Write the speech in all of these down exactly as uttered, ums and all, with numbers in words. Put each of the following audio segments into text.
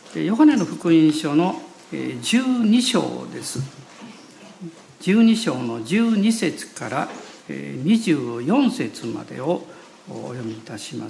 ヨハネの福音書のじゅうに章です。じゅうに章のじゅうに節からにじゅうよん節までをお読みいたします。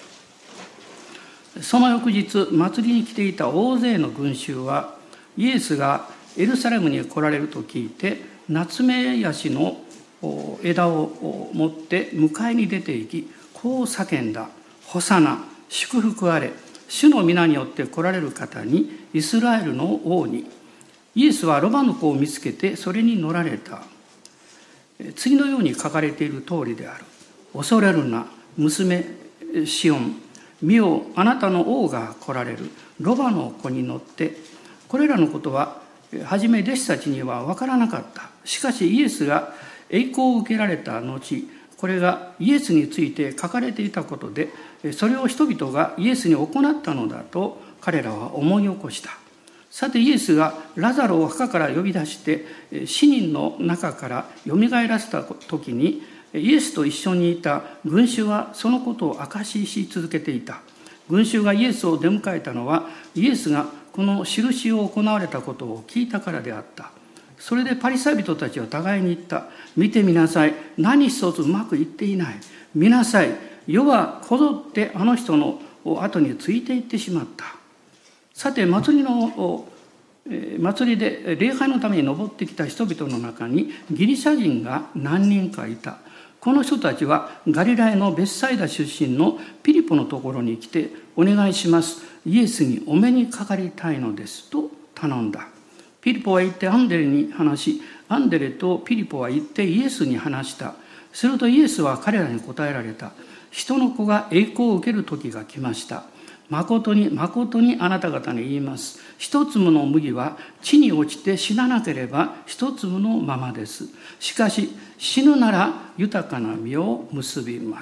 その翌日、祭りに来ていた大勢の群衆は、イエスがエルサレムに来られると聞いて、ナツメヤシの枝を持って迎えに出て行き、こう叫んだ。ホサナ、祝福あれ。主の皆によって来られる方に、イスラエルの王に。イエスはロバの子を見つけて、それに乗られた。次のように書かれている通りである。恐れるな、娘シオン。見よ、あなたの王が来られる。ロバの子に乗って。これらのことは、はじめ弟子たちには分からなかった。しかしイエスが栄光を受けられた後、これがイエスについて書かれていたことで、それを人々がイエスに行ったのだと彼らは思い起こした。さてイエスがラザロを墓から呼び出して死人の中からよみがえらせた時に、イエスと一緒にいた群衆はそのことを証しし続けていた。群衆がイエスを出迎えたのは、イエスがこの印を行われたことを聞いたからであった。それでパリサイ人たちは互いに言った。見てみなさい。何一つうまくいっていない。見なさい。世はこぞってあの人の後についていってしまった。さて、祭りの、祭りで礼拝のために登ってきた人々の中にギリシャ人が何人かいた。この人たちはガリラヤのベツサイダ出身のピリポのところに来て、お願いします。イエスにお目にかかりたいのですと頼んだ。ピリポは行ってアンデレに話し、アンデレとピリポは行ってイエスに話した。するとイエスは彼らに答えられた。人の子が栄光を受ける時が来ました。誠に誠にあなた方に言います。一粒の麦は地に落ちて死ななければ一粒のままです。しかし死ぬなら豊かな実を結びます。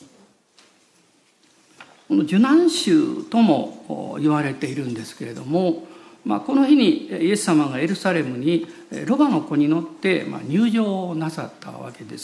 この受難週とも言われているんですけれども、まあ、この日にイエス様がエルサレムにロバの子に乗って入場なさったわけです。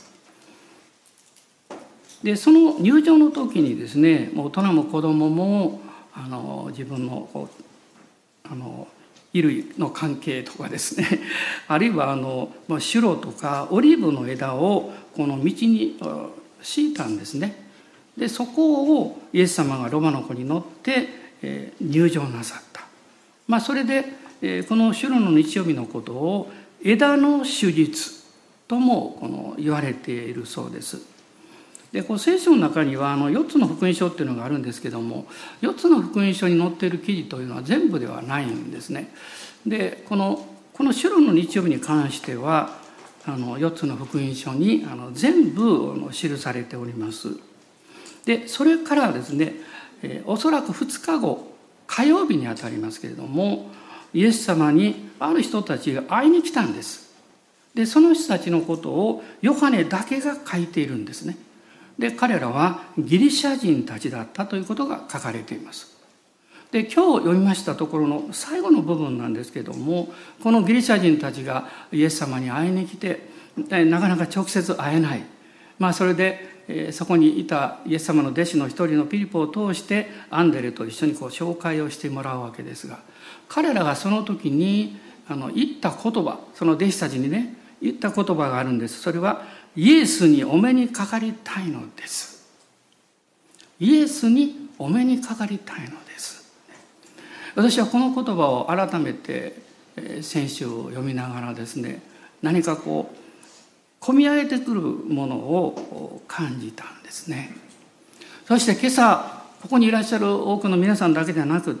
でその入場の時にですね、大人も子供もあの自分のこうあの衣類の関係とかですね、あるいはあのシュロとかオリーブの枝をこの道に敷いたんですね。でそこをイエス様がロバの子に乗って入場なさった。まあ、それでこのシュロの日曜日のことを枝の手術ともこの言われているそうです。でこう聖書の中にはあのよっつの福音書っていうのがあるんですけども、よっつの福音書に載っている記事というのは全部ではないんですね。でこのこのシュロの日曜日に関してはあのよっつの福音書にあの全部記されております。でそれからですね、えおそらくふつかご火曜日にあたりますけれども、イエス様にある人たちが会いに来たんです。でその人たちのことをヨハネだけが書いているんですね。で彼らはギリシャ人たちだったということが書かれています。で今日読みましたところの最後の部分なんですけども、このギリシャ人たちがイエス様に会いに来て、なかなか直接会えない、まあ、それでそこにいたイエス様の弟子の一人のピリポを通してアンデレと一緒にこう紹介をしてもらうわけですが、彼らがその時にあの言った言葉、その弟子たちにね言った言葉があるんです。それはイエスにお目にかかりたいのです。イエスにお目にかかりたいのです。私はこの言葉を改めて先週読みながらですね、何かこう込み上げてくるものを感じたんですね。そして今朝ここにいらっしゃる多くの皆さんだけではなくって、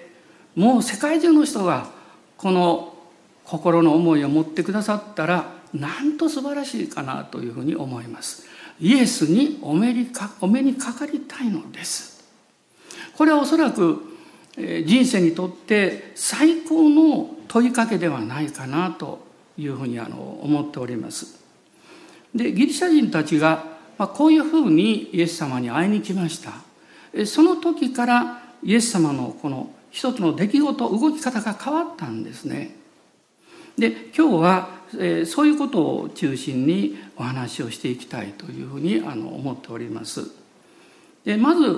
もう世界中の人がこの心の思いを持ってくださったら、なんと素晴らしいかなというふうに思います。イエスにお目にか、お目にかかりたいのです。これはおそらく人生にとって最高の問いかけではないかなというふうにあの思っております。でギリシャ人たちがこういうふうにイエス様に会いに来ました。その時からイエス様のこの一つの出来事、動き方が変わったんですね。で今日はそういうことを中心にお話をしていきたいというふうにあの思っております。でまず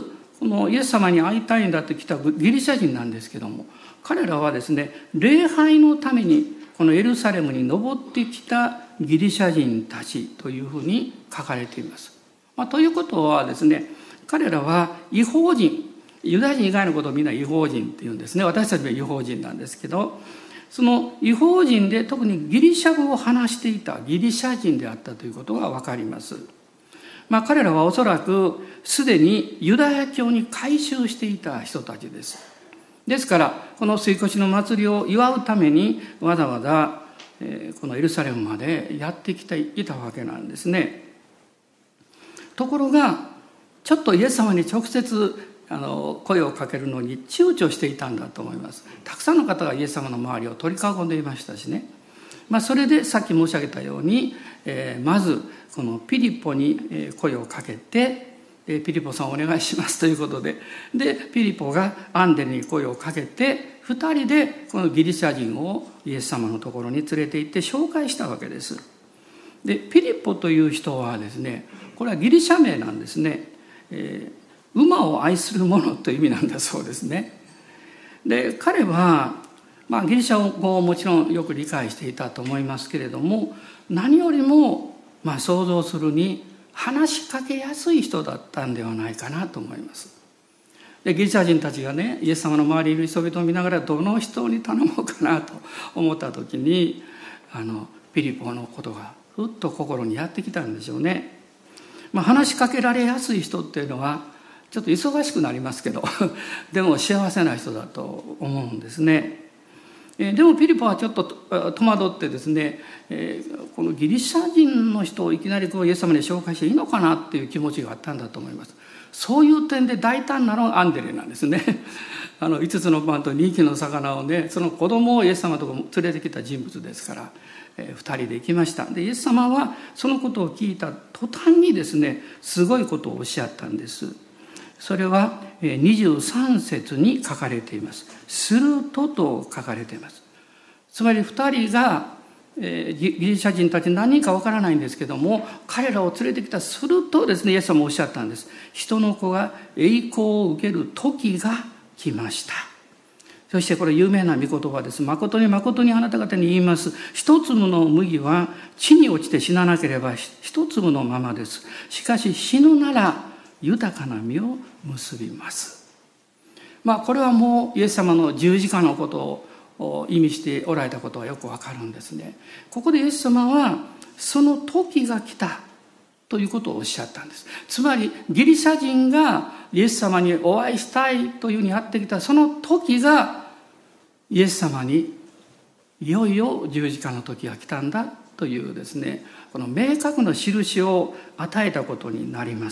このイエス様に会いたいんだって来たギリシャ人なんですけども、彼らはですね、礼拝のためにこのエルサレムに登ってきたギリシャ人たちというふうに書かれています。まあ、ということはですね、彼らは異邦人、ユダヤ人以外のことをみんな異邦人っていうんですね。私たちは異邦人なんですけど、その異邦人で特にギリシャ語を話していたギリシャ人であったということが分かります。まあ、彼らはおそらくすでにユダヤ教に改宗していた人たちです。ですからこの杉越の祭りを祝うためにわざわざこのエルサレムまでやってきていたわけなんですね。ところがちょっとイエス様に直接あの声をかけるのに躊躇していたんだと思います。たくさんの方がイエス様の周りを取り囲んでいましたしね。まあ、それでさっき申し上げたように、えー、まずこのピリポに声をかけて、ピリポさんお願いしますということで、でピリポがアンデレに声をかけて、ふたりでこのギリシャ人をイエス様のところに連れて行って紹介したわけです。でピリポという人はですね、これはギリシャ名なんですね。えー、馬を愛する者という意味なんだそうですね。で彼はまあ、ギリシャ語をもちろんよく理解していたと思いますけれども、何よりもまあ想像するに話しかけやすい人だったんではないかなと思います。でギリシャ人たちがね、イエス様の周りにいる人々を見ながらどの人に頼もうかなと思った時に、あのピリポのことがふっと心にやってきたんでしょうね。まあ、話しかけられやすい人っていうのはちょっと忙しくなりますけどでも幸せな人だと思うんですね。でもピリポはちょっと戸惑ってですね、このギリシャ人の人をいきなりこうイエス様に紹介していいのかなっていう気持ちがあったんだと思います。そういう点で大胆なのがアンデレなんですね。あのいつつのパンとにひきの魚をね、その子供をイエス様のところに連れてきた人物ですから、えー、ふたりで行きました。でイエス様はそのことを聞いた途端にですね、すごいことをおっしゃったんです。それはにじゅうさん節に書かれています。するとと書かれています。つまりふたりが、えー、ギリシャ人たち何人かわからないんですけども、彼らを連れてきた。するとですね、イエス様もおっしゃったんです。人の子が栄光を受ける時が来ました。そしてこれ有名な御言葉です。誠に誠にあなた方に言います。一粒の麦は地に落ちて死ななければ一粒のままです。しかし死ぬなら豊かな実を結びます。まあこれはもうイエス様の十字架のことを意味しておられたことはよくわかるんですね。ここでイエス様はその時が来たということをおっしゃったんです。つまりギリシャ人がイエス様にお会いしたいというふうにやってきたその時がイエス様にいよいよ十字架の時が来たんだというですね、この明確な印を与えたことになります。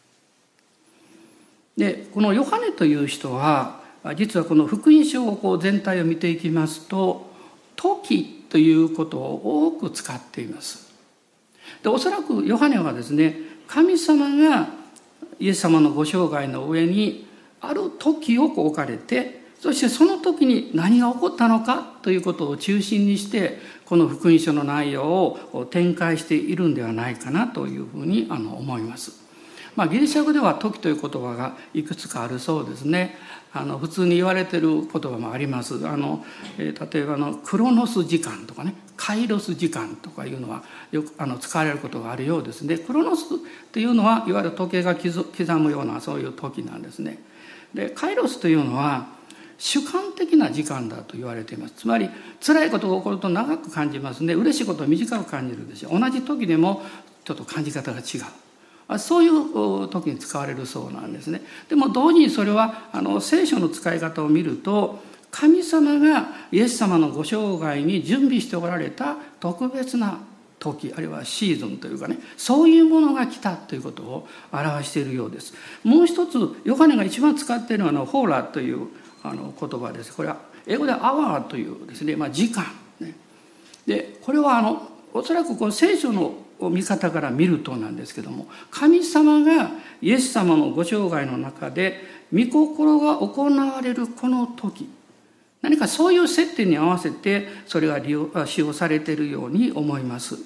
でこのヨハネという人は実はこの福音書をこう全体を見ていきますと時ということを多く使っています。でおそらくヨハネはですね、神様がイエス様のご生涯の上にある時をこう置かれて、そしてその時に何が起こったのかということを中心にしてこの福音書の内容を展開しているんではないかなというふうにあの思います。まあ、ギリシャ語では時という言葉がいくつかあるそうですね。あの普通に言われている言葉もあります。あの、えー、例えばあのクロノス時間とかね、カイロス時間とかいうのはよくあの使われることがあるようですね。クロノスっていうのはいわゆる時計が刻むようなそういう時なんですね。でカイロスというのは主観的な時間だと言われています。つまり辛いことが起こると長く感じますね。嬉しいことは短く感じるでしょう。同じ時でもちょっと感じ方が違う。そういう時に使われるそうなんですね。でも同時にそれはあの聖書の使い方を見ると、神様がイエス様のご生涯に準備しておられた特別な時、あるいはシーズンというかね、そういうものが来たということを表しているようです。もう一つヨハネが一番使っているのはホーラというあの言葉です。これは英語でアワーというですね、まあ、時間、ね、でこれはあのおそらくこの聖書の見方から見るとなんですけども、神様がイエス様のご生涯の中で御心が行われるこの時、何かそういう接点に合わせてそれが利用使用されているように思います。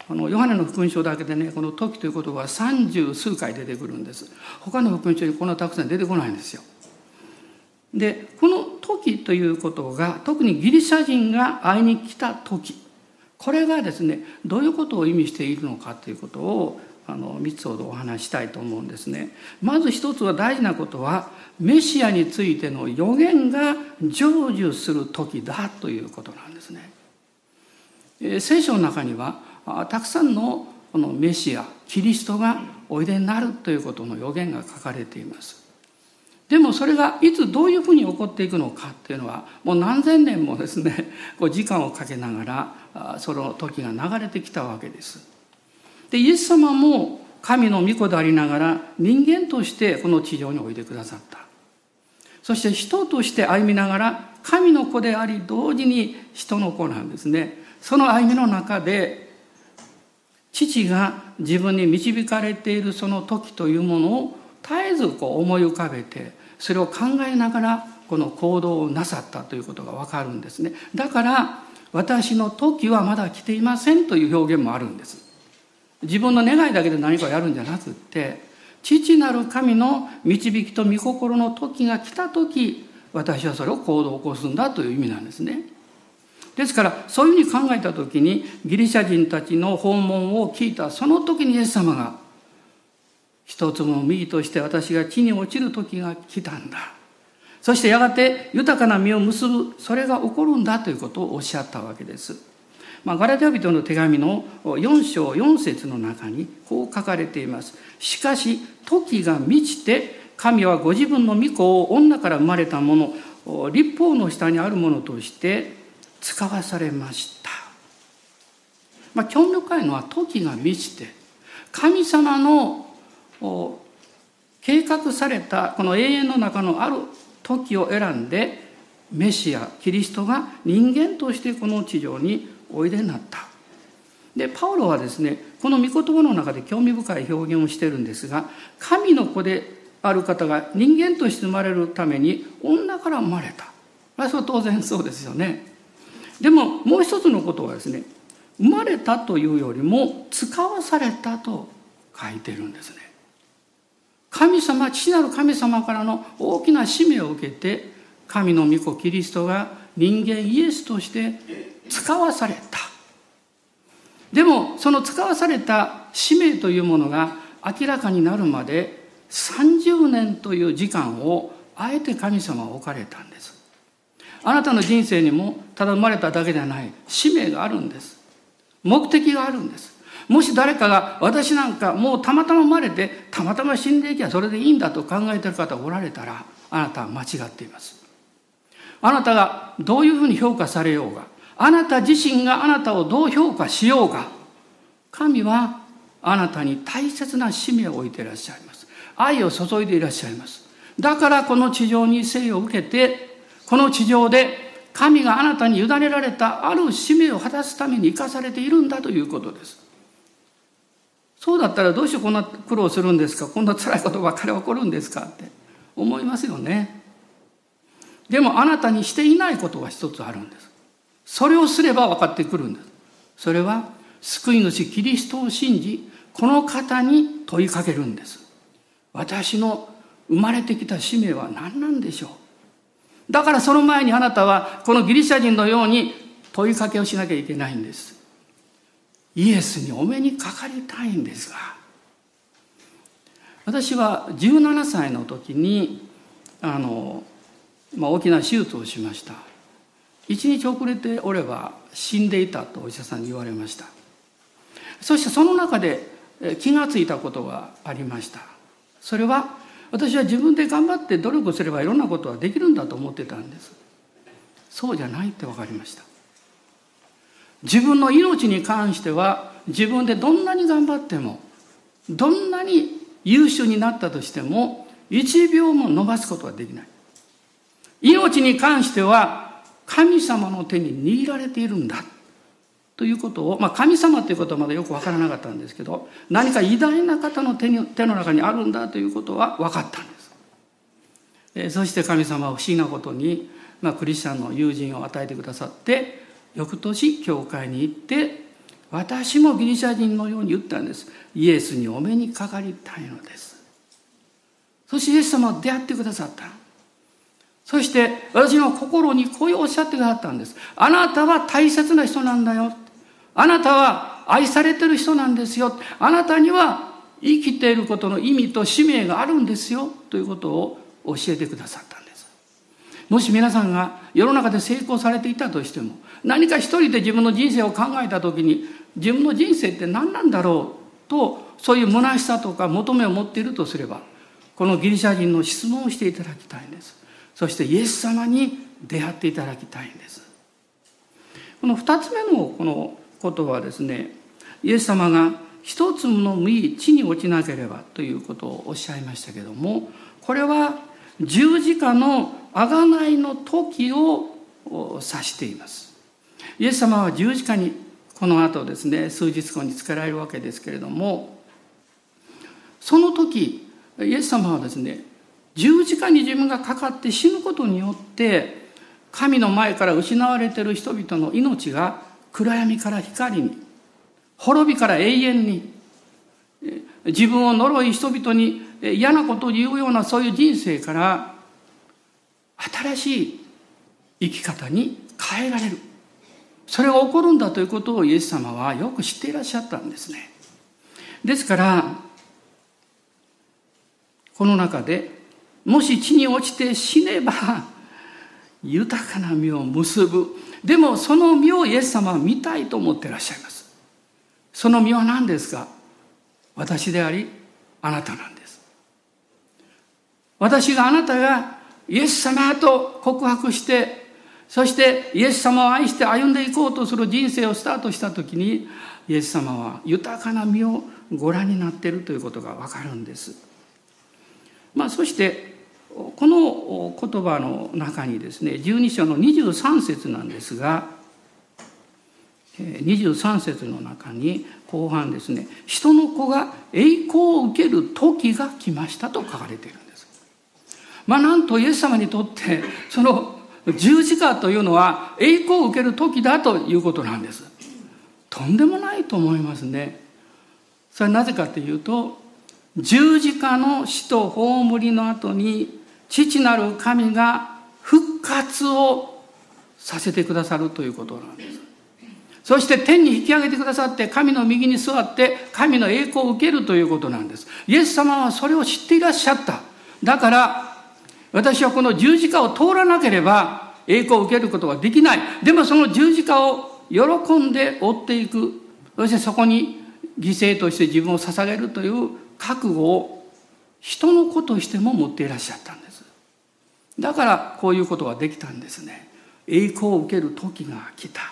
このヨハネの福音書だけでね、この時という言葉は三十数回出てくるんです。他の福音書にこんなたくさん出てこないんですよ。で、この時ということが、特にギリシャ人が会いに来た時、これがですね、どういうことを意味しているのかということをあのみっつほどお話したいと思うんですね。まず一つは大事なことは、メシアについての予言が成就する時だということなんですね。えー、聖書の中にはたくさんのこのメシア、キリストがおいでになるということの予言が書かれています。でもそれがいつどういうふうに起こっていくのかっていうのは、もう何千年もですね、こう時間をかけながらその時が流れてきたわけです。で、イエス様も神の御子でありながら人間としてこの地上においでくださった。そして人として歩みながら神の子であり同時に人の子なんですね。その歩みの中で父が自分に導かれているその時というものを絶えずこう思い浮かべて、それを考えながらこの行動をなさったということがわかるんですね。だから私の時はまだ来ていませんという表現もあるんです。自分の願いだけで何かをやるんじゃなくって、父なる神の導きと御心の時が来た時、私はそれを行動を起こすんだという意味なんですね。ですからそういうふうに考えた時に、ギリシャ人たちの訪問を聞いたその時にイエス様が、一つも右として私が地に落ちる時が来たんだ。そしてやがて豊かな実を結ぶ、それが起こるんだということをおっしゃったわけです。まあ、ガラテヤ人の手紙のよん章よん節の中にこう書かれています。しかし時が満ちて、神はご自分の御子を女から生まれたもの、律法の下にあるものとして使わされました。まあ、興味深いのは、時が満ちて神様の計画されたこの永遠の中のある時を選んで、メシアキリストが人間としてこの地上においでになった。で、パウロはですね、この御言葉の中で興味深い表現をしているんですが、神の子である方が人間として生まれるために女から生まれた。まあ、それは当然そうですよね。でももう一つのことはですね、生まれたというよりも使わされたと書いているんですね。神様、父なる神様からの大きな使命を受けて、神の御子キリストが人間イエスとして使わされた。でもその使わされた使命というものが明らかになるまでさんじゅうねんという時間をあえて神様は置かれたんです。あなたの人生にもただ生まれただけではない使命があるんです。目的があるんです。もし誰かが、私なんかもうたまたま生まれてたまたま死んでいけばそれでいいんだと考えている方がおられたら、あなたは間違っています。あなたがどういうふうに評価されようが、あなた自身があなたをどう評価しようが、神はあなたに大切な使命を置いていらっしゃいます。愛を注いでいらっしゃいます。だからこの地上に生を受けて、この地上で神があなたに委ねられたある使命を果たすために生かされているんだということです。そうだったらどうしてこんな苦労するんですか、こんな辛いことばっかり起こるんですかって思いますよね。でもあなたにしていないことが一つあるんです。それをすれば分かってくるんです。それは救い主キリストを信じ、この方に問いかけるんです。私の生まれてきた使命は何なんでしょう。だからその前にあなたはこのギリシャ人のように問いかけをしなきゃいけないんです。イエスにお目にかかりたいんですが、私はじゅうななさいの時にあの、まあ、大きな手術をしました。一日遅れておれば死んでいたとお医者さんに言われました。そしてその中で気がついたことがありました。それは、私は自分で頑張って努力すればいろんなことはできるんだと思ってたんです。そうじゃないって分かりました。自分の命に関しては、自分でどんなに頑張っても、どんなに優秀になったとしても、いちびょうも伸ばすことはできない。命に関しては神様の手に握られているんだということを、まあ、神様ということはまだよく分からなかったんですけど、何か偉大な方の手に、手の中にあるんだということは分かったんです。えそして神様は不思議なことに、まあ、クリスチャンの友人を与えてくださって、翌年教会に行って私もギリシャ人のように言ったんです。イエスにお目にかかりたいのです。そしてイエス様は出会ってくださった。そして私の心にこうおっしゃってくださったんです。あなたは大切な人なんだよ。あなたは愛されてる人なんですよ。あなたには生きていることの意味と使命があるんですよ。ということを教えてくださったんです。もし皆さんが世の中で成功されていたとしても、何か一人で自分の人生を考えたときに、自分の人生って何なんだろうと、そういう虚しさとか求めを持っているとすれば、このギリシャ人の質問をしていただきたいんです。そしてイエス様に出会っていただきたいんです。この二つ目のこのことはですね、イエス様が一つの実地に落ちなければということをおっしゃいましたけれども、これは十字架の贖いの時を指しています。イエス様は十字架にこの後ですね、数日後につけられるわけですけれども、その時イエス様はですね、十字架に自分がかかって死ぬことによって神の前から失われている人々の命が暗闇から光に、滅びから永遠に、自分を呪い人々に嫌なことを言うようなそういう人生から新しい生き方に変えられる、それが起こるんだということをイエス様はよく知っていらっしゃったんですね。ですからこの中で、もし地に落ちて死ねば豊かな実を結ぶ。でもその実をイエス様は見たいと思っていらっしゃいます。その実は何ですか？私でありあなたなんです。私があなたがイエス様と告白して、そしてイエス様を愛して歩んでいこうとする人生をスタートしたときに、イエス様は豊かな実をご覧になっているということがわかるんです。まあ、そしてこの言葉の中にですね、じゅうに章のにじゅうさん節なんですが、にじゅうさん節の中に後半ですね、人の子が栄光を受ける時が来ましたと書かれているんです。まあなんとイエス様にとってその十字架というのは栄光を受ける時だということなんです。とんでもないと思いますね。それはなぜかというと、十字架の死と葬りの後に父なる神が復活をさせてくださるということなんです。そして天に引き上げてくださって神の右に座って神の栄光を受けるということなんです。イエス様はそれを知っていらっしゃった。だから私はこの十字架を通らなければ栄光を受けることができない。でもその十字架を喜んで追っていく。そしてそこに犠牲として自分を捧げるという覚悟を人の子としても持っていらっしゃったんです。だからこういうことができたんですね。栄光を受ける時が来た。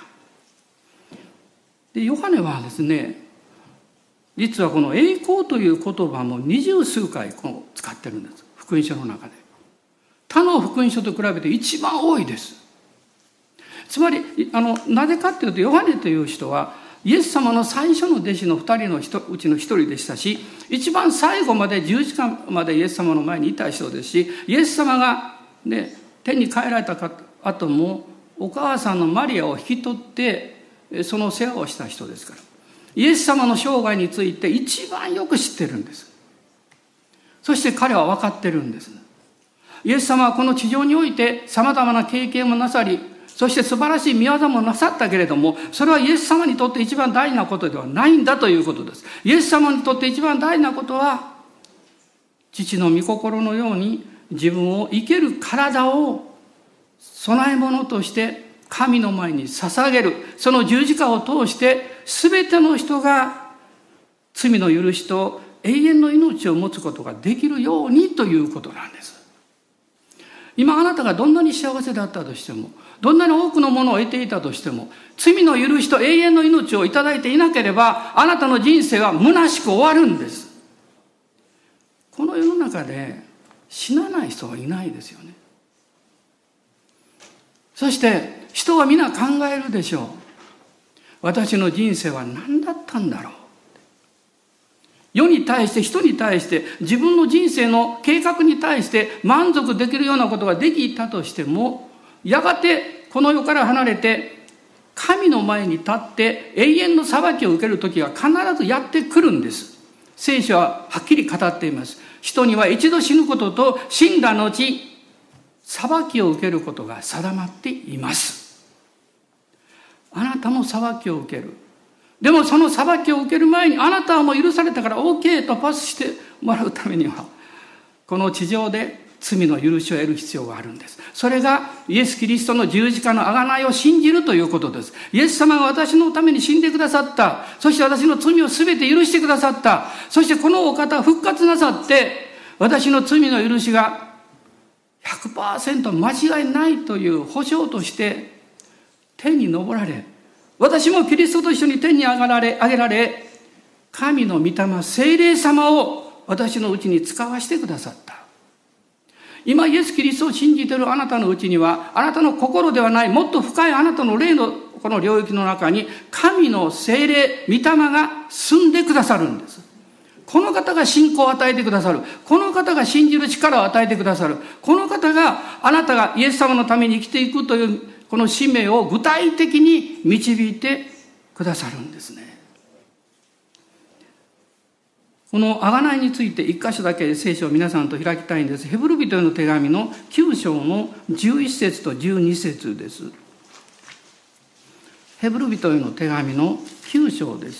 でヨハネはですね、実はこの栄光という言葉も二十数回この使ってるんです。福音書の中で。他の福音書と比べて一番多いです。つまりあのなぜかというと、ヨハネという人はイエス様の最初の弟子の二人のうちの一人でしたし、一番最後まで十字架までイエス様の前にいた人ですし、イエス様が、ね、天に帰られた後もお母さんのマリアを引き取ってその世話をした人ですから、イエス様の生涯について一番よく知ってるんです。そして彼は分かってるんです。イエス様はこの地上において様々な経験もなさり、そして素晴らしい見業もなさったけれども、それはイエス様にとって一番大事なことではないんだということです。イエス様にとって一番大事なことは、父の御心のように自分を生ける体を供え物として神の前に捧げる。その十字架を通して全ての人が罪の許しと永遠の命を持つことができるようにということなんです。今あなたがどんなに幸せだったとしても、どんなに多くのものを得ていたとしても、罪の許しと永遠の命をいただいていなければ、あなたの人生は虚しく終わるんです。この世の中で死なない人はいないですよね。そして人は皆考えるでしょう。私の人生は何だったんだろう。世に対して、人に対して、自分の人生の計画に対して満足できるようなことができたとしても、やがてこの世から離れて神の前に立って永遠の裁きを受ける時が必ずやってくるんです。聖書ははっきり語っています。人には一度死ぬことと死んだ後裁きを受けることが定まっています。あなたも裁きを受ける。でもその裁きを受ける前にあなたはもう許されたから OK とパスしてもらうためにはこの地上で罪の許しを得る必要があるんです。それがイエス・キリストの十字架の贖いを信じるということです。イエス様が私のために死んでくださった。そして私の罪をすべて許してくださった。そしてこのお方復活なさって私の罪の許しが ひゃくパーセント 間違いないという保証として天に昇られ、私もキリストと一緒に天に上がられ、上げられ、神の御霊、聖霊様を私のうちに使わせてくださった。今イエス・キリストを信じているあなたのうちには、あなたの心ではないもっと深いあなたの霊のこの領域の中に神の聖霊、御霊が住んでくださるんです。この方が信仰を与えてくださる。この方が信じる力を与えてくださる。この方があなたがイエス様のために生きていくというこの使命を具体的に導いてくださるんですね。この贖いについて一箇所だけ聖書を皆さんと開きたいんです。ヘブル人への手紙のきゅう章のじゅういち節とじゅうに節です。ヘブル人への手紙のきゅう章です。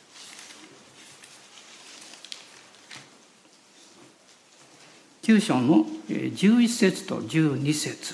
きゅう章のじゅういち節とじゅうに節。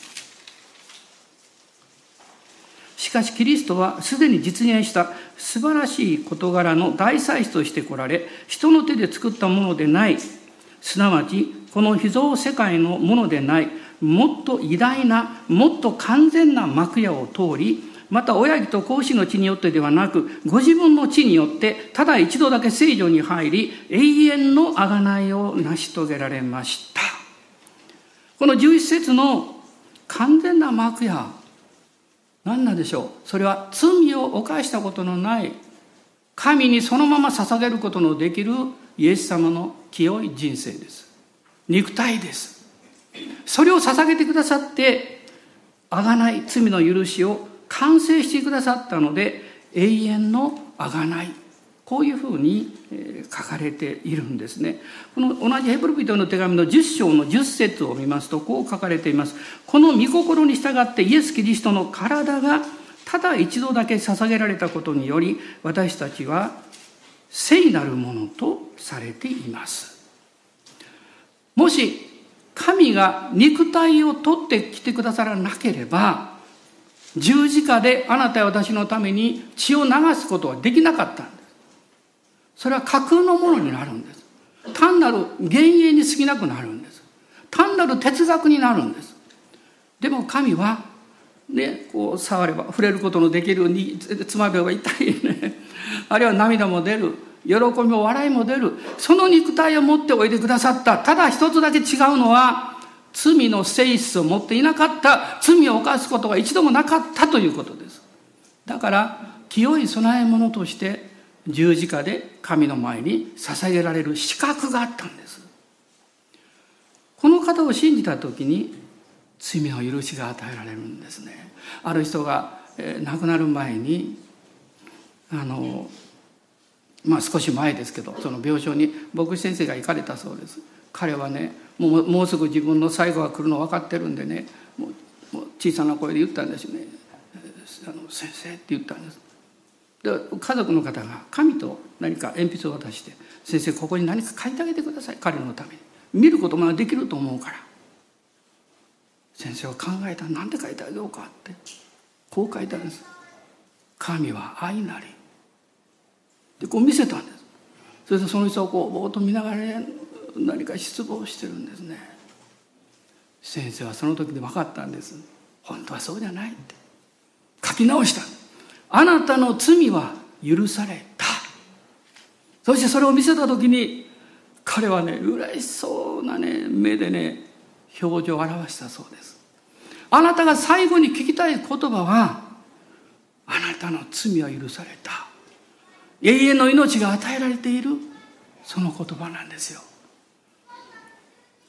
しかしキリストはすでに実現した素晴らしい事柄の大祭司として来られ、人の手で作ったものでない、すなわちこの被造世界のものでない、もっと偉大な、もっと完全な幕屋を通り、また親木と子牛の血によってではなく、ご自分の血によってただ一度だけ聖所に入り、永遠の贖いを成し遂げられました。このじゅういち節の完全な幕屋、何なんでしょう。それは罪を犯したことのない神にそのまま捧げることのできるイエス様の清い人生です。肉体です。それを捧げてくださって贖い、罪の許しを完成してくださったので、永遠の贖い、こういうふうに書かれているんですね。この同じヘブル人の手紙のじゅっ章のじゅっ節を見ますとこう書かれています。この御心に従ってイエス・キリストの体がただ一度だけ捧げられたことにより、私たちは聖なるものとされています。もし神が肉体を取ってきてくださらなければ、十字架であなたや私のために血を流すことはできなかったんです。それは架空のものになるんです。単なる幻影に過ぎなくなるんです。単なる哲学になるんです。でも神はね、こう触れば触れることのできるにつまべば痛いね、あるいは涙も出る、喜びも笑いも出る、その肉体を持っておいでくださった。ただ一つだけ違うのは、罪の性質を持っていなかった、罪を犯すことが一度もなかったということです。だから清い供え物として十字架で神の前に捧げられる資格があったんです。この方を信じた時に罪の許しが与えられるんですね。ある人が、えー、亡くなる前にあのまあ少し前ですけど、その病床に牧師先生が行かれたそうです。彼はね、もう、もうすぐ自分の最後が来るの分かってるんでね、もう、もう小さな声で言ったんですよね。あの先生って言ったんです。で家族の方が紙と何か鉛筆を渡して、先生ここに何か書いてあげてください、彼のために見ることもできると思うから。先生は考えた。なんで書いてあげようかって、こう書いたんです。神は愛なりで、こう見せたんです。それでその人をこうぼーっと見ながら、ね、何か失望してるんですね。先生はその時で分かったんです。本当はそうじゃないって。書き直した。あなたの罪は許された。そしてそれを見せた時に彼はね、嬉しそうなね目でね表情を表したそうです。あなたが最後に聞きたい言葉は、あなたの罪は許された、永遠の命が与えられている、その言葉なんですよ。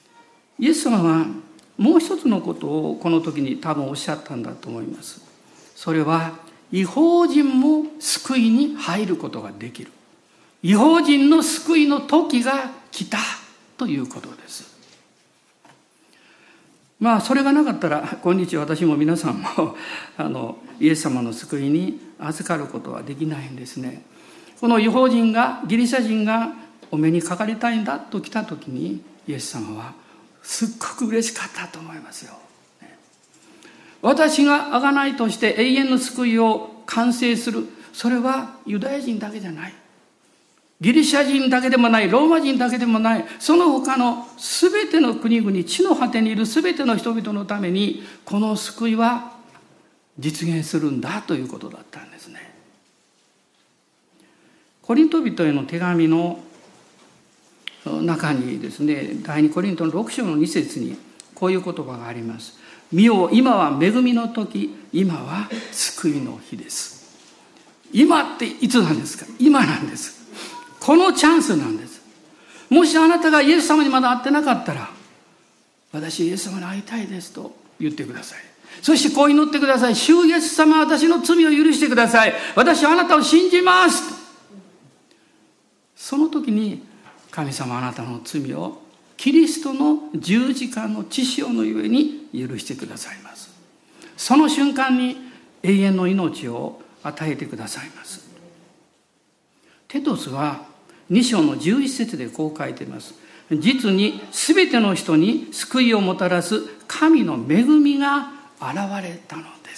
イエス様はもう一つのことをこの時に多分おっしゃったんだと思います。 それは異邦人も救いに入ることができる。異邦人の救いの時が来たということです。まあそれがなかったら今日私も皆さんもあのイエス様の救いに預かることはできないんですね。この異邦人がギリシャ人がお目にかかりたいんだと来た時にイエス様はすっごく嬉しかったと思いますよ。私が贖いとして永遠の救いを完成する、それはユダヤ人だけじゃない、ギリシャ人だけでもない、ローマ人だけでもない、その他のすべての国々、地の果てにいるすべての人々のためにこの救いは実現するんだということだったんですね。コリント人への手紙の中にですね、第二コリントのろく章のに節にこういう言葉があります。見よ、今は恵みの時、今は救いの日です。今っていつなんですか？今なんです。このチャンスなんです。もしあなたがイエス様にまだ会ってなかったら、私イエス様に会いたいですと言ってください。そしてこう祈ってください。主イエス様、私の罪を許してください。私はあなたを信じますと。その時に神様あなたの罪をキリストの十字架の血潮のゆえに許してくださいます。その瞬間に永遠の命を与えてくださいます。テトスはに章のじゅういち節でこう書いています。実にすべての人に救いをもたらす神の恵みが現れたのです。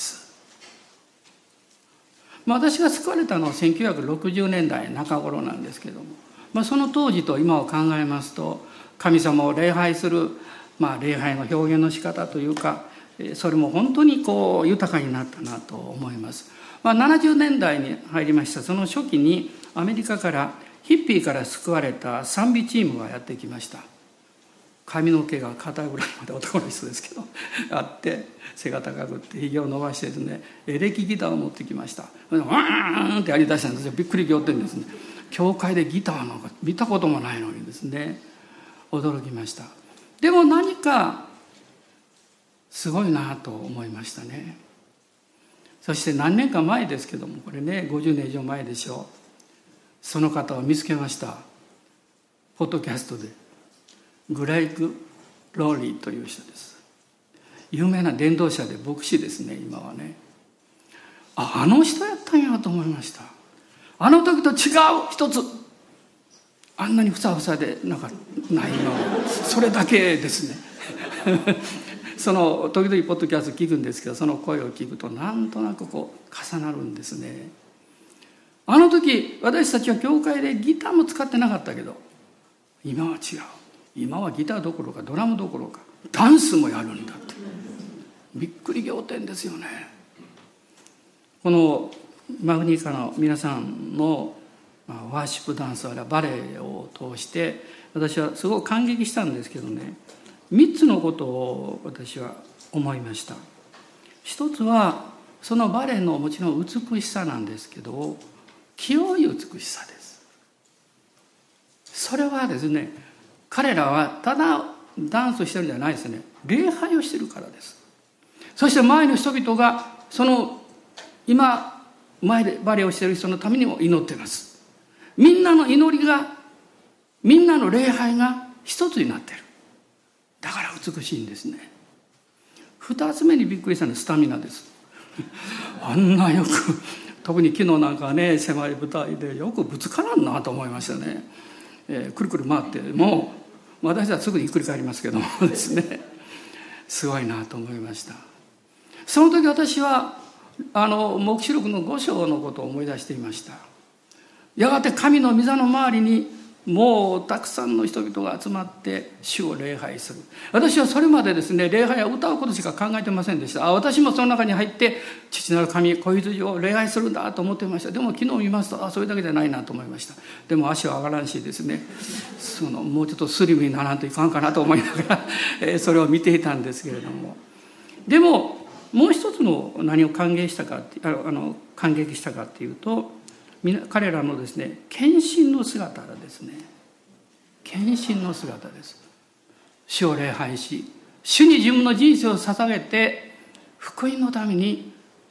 まあ、私が救われたのはせんきゅうひゃくろくじゅうねんだいなか頃なんですけども、まあ、その当時と今を考えますと、神様を礼拝する、まあ、礼拝の表現の仕方というか、それも本当にこう豊かになったなと思います。まあ、ななじゅうねんだいに入りました。その初期にアメリカからヒッピーから救われた賛美チームがやってきました。髪の毛が肩ぐらいまで男の人ですけどあって、背が高くってひげを伸ばしてですね、エレキギターを持ってきました。ワーンってやりだしたんですよ。びっくり仰天ですね。教会でギターなんか見たこともないのにですね、驚きました。でも何かすごいなと思いましたね。そして何年か前ですけども、これねごじゅうねん以上前でしょう。その方を見つけました。ポッドキャストでグレイグ・ローリーという人です。有名な伝道者で牧師ですね、今はね。あ、あの人やったんやと思いました。あの時と違う一つ、あんなにふさふさでなんかないの、それだけですねその時々ポッドキャスト聞くんですけど、その声を聞くとなんとなくこう重なるんですね。あの時私たちは教会でギターも使ってなかったけど、今は違う。今はギターどころかドラムどころかダンスもやるんだって、びっくり仰天ですよね。このマグニカの皆さんのワーシップダンス、あるいはバレエを通して私はすごく感激したんですけどね、みっつのことを私は思いました。一つはそのバレエのもちろん美しさなんですけど、清い美しさです。それはですね、彼らはただダンスしてるんじゃないですね、礼拝をしてるからです。そして前の人々がその今前でバレエをしている人のためにも祈っています。みんなの祈りが、みんなの礼拝が一つになっている。だから美しいんですね。二つ目にびっくりしたのはスタミナですあんなよく、特に昨日なんかはね、狭い舞台でよくぶつからんなと思いましたね。えー、くるくる回ってもう私はすぐにひっくり返りますけどもですね、すごいなと思いました。その時私はあの黙示録のご章のことを思い出していました。やがて神の御座の周りにもうたくさんの人々が集まって主を礼拝する。私はそれまでですね、礼拝は歌うことしか考えてませんでした。あ、私もその中に入って父なる神子羊を礼拝するんだと思っていました。でも昨日見ますと、あ、それだけじゃないなと思いました。でも足は上がらんしですね、そのもうちょっとスリムにならんといかんかなと思いながら、えー、それを見ていたんですけれども、でももう一つの何を感激したかってあの感激したかっていうと、彼らのですね、献身の姿ですね。献身の姿です。主を礼拝し、主に自分の人生を捧げて福音のために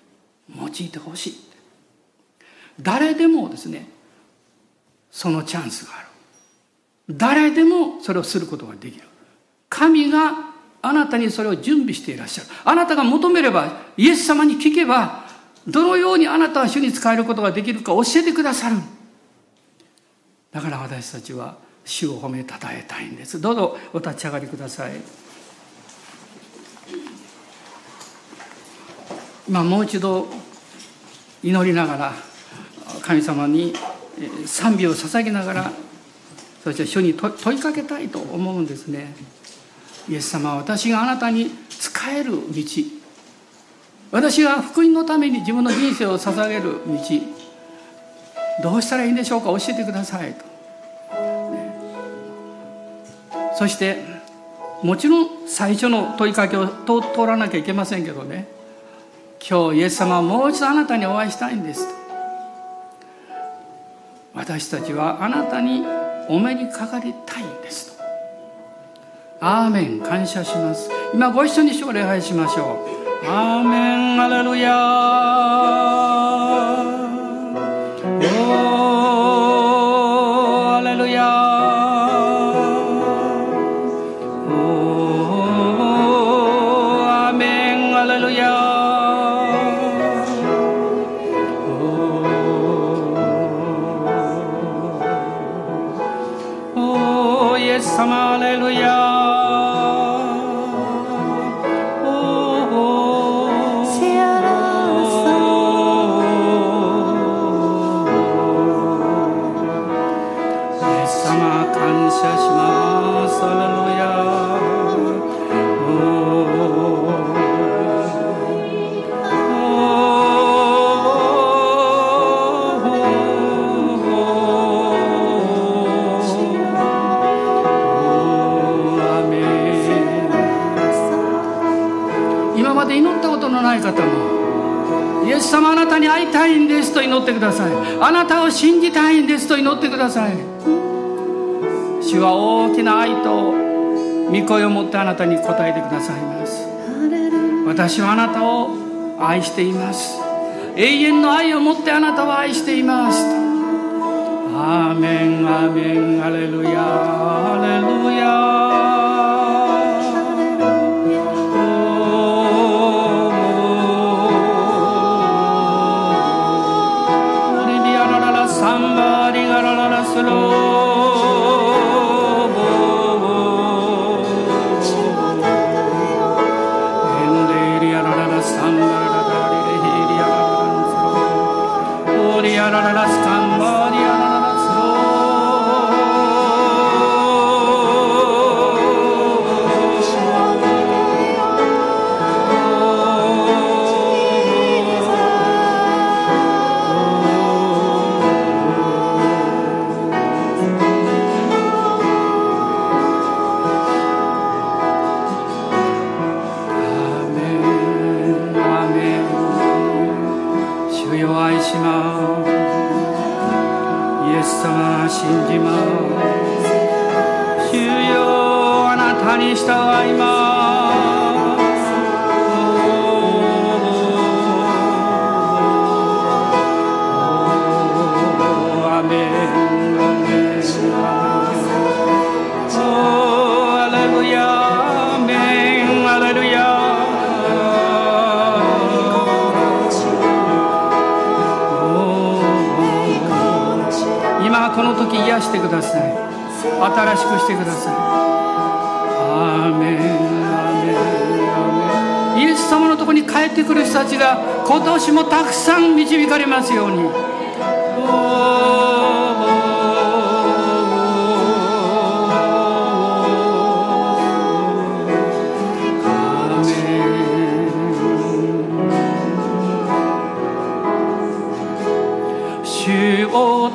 用いてほしい。誰でもですね、そのチャンスがある。誰でもそれをすることができる。神があなたにそれを準備していらっしゃる。あなたが求めれば、イエス様に聞けば、どのようにあなたは主に仕えることができるか教えてくださる。だから私たちは主を褒めたたえたいんです。どうぞお立ち上がりください。今もう一度祈りながら、神様に賛美を捧げながら、そして主に問いかけたいと思うんですね。イエス様は私があなたに仕える道、私が福音のために自分の人生を捧げる道、どうしたらいいんでしょうか、教えてくださいと、ね、そしてもちろん最初の問いかけを通らなきゃいけませんけどね、今日イエス様はもう一度あなたにお会いしたいんですと。私たちはあなたにお目にかかりたいんですと。アーメン。感謝します。今ご一緒に主を礼拝しましょう。アーメン。ハレルヤー。おー、ハレルヤー。おー、アーメン。ハレルヤー。おー、イエス様、ハレルヤー。会いたいんですと祈ってください。あなたを信じたいんですと祈ってください。主は大きな愛と御声を持ってあなたに答えてくださいます。私はあなたを愛しています。永遠の愛を持ってあなたを愛していますと。アーメン、アーメン、ハレルヤ、ハレルヤ。してください。新しくしてください。アーメン、アーメン、アーメン。イエス様のところに帰ってくる人たちが今年もたくさん導かれますように。主を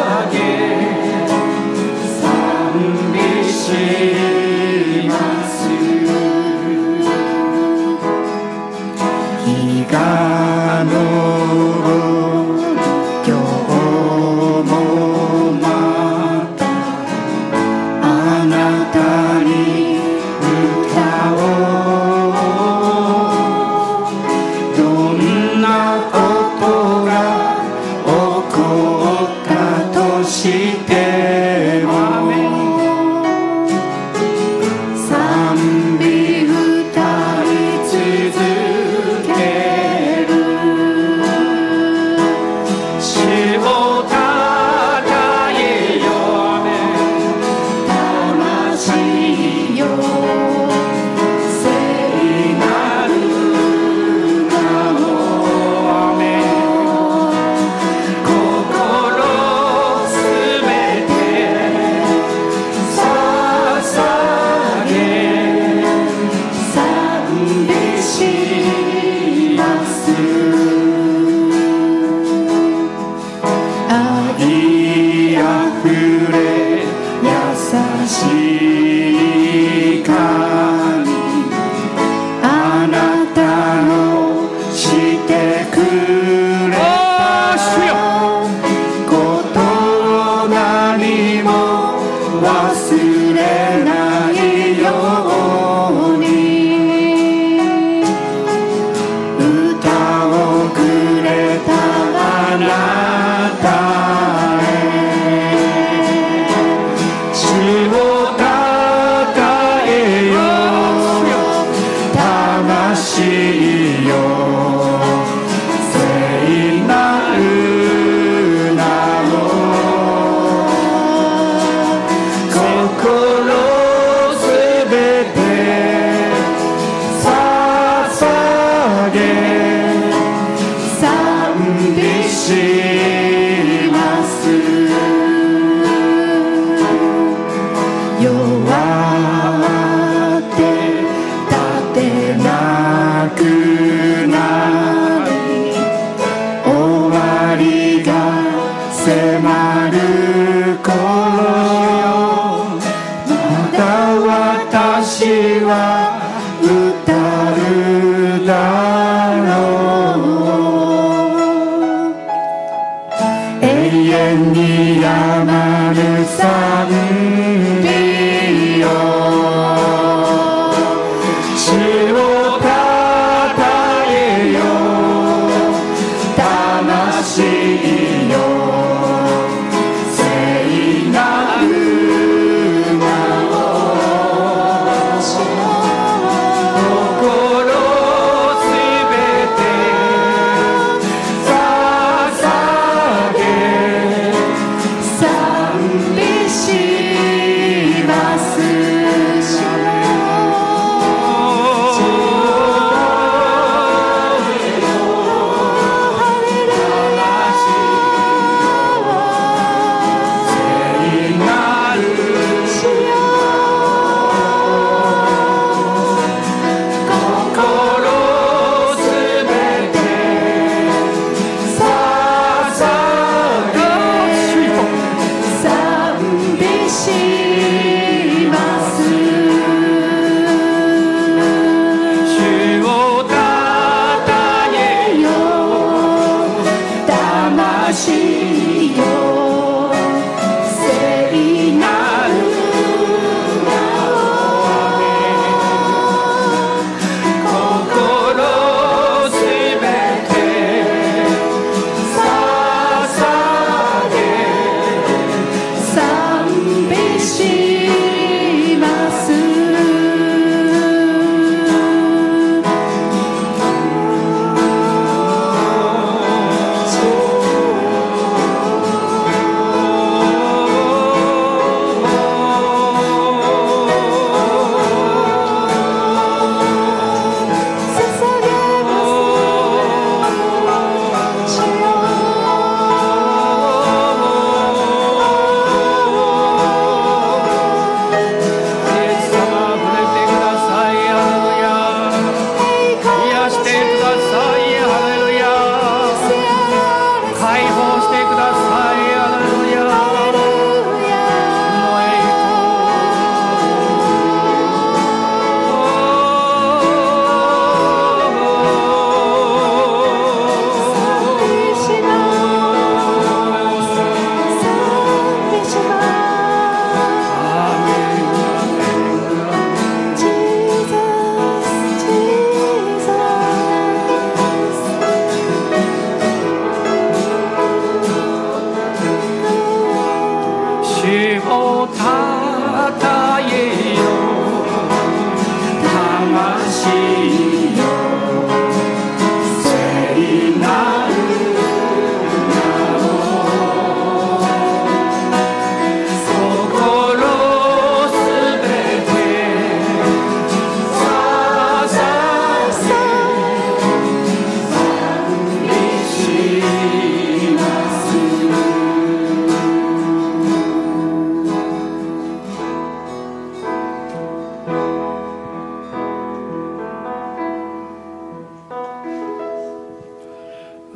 しますなたに歌おう。どんなことが起こったとしても賛美歌い続ける。主をたたえよ魂よ、聖なる名を。心すべて捧げ賛美します。愛あふれ優しい神、あなたのしてくれたことを何も忘れないように、歌をくれたあなたへ。主をたたえよ魂よ、聖なる名を。心すべて捧げ賛美します。弱って立てなくなり、終わりが迫る頃よ、まだ私は歌うだろう。永遠にやまぬ賛美よ、主をたたえよ魂よ、聖なる名を。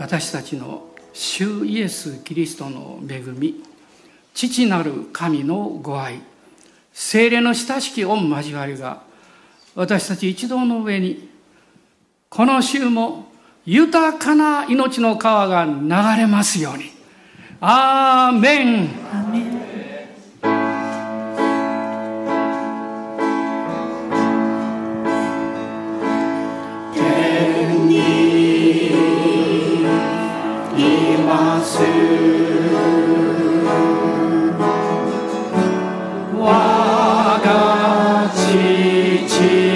私たちの主イエス・キリストの恵み、父なる神のご愛、聖霊の親しき御交わりが私たち一同の上に、この週も豊かな命の川が流れますように。アーメン。 アーメン。天にいます我が父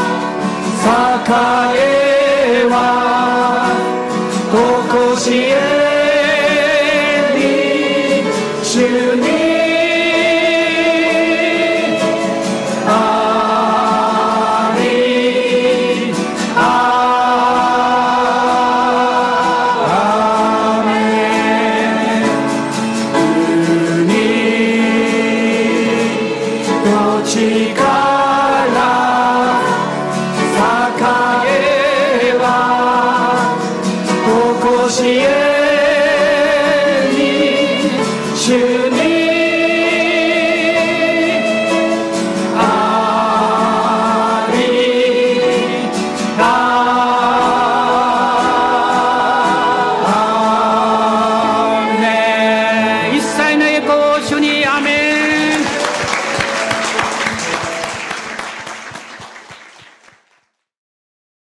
栄はとこしえ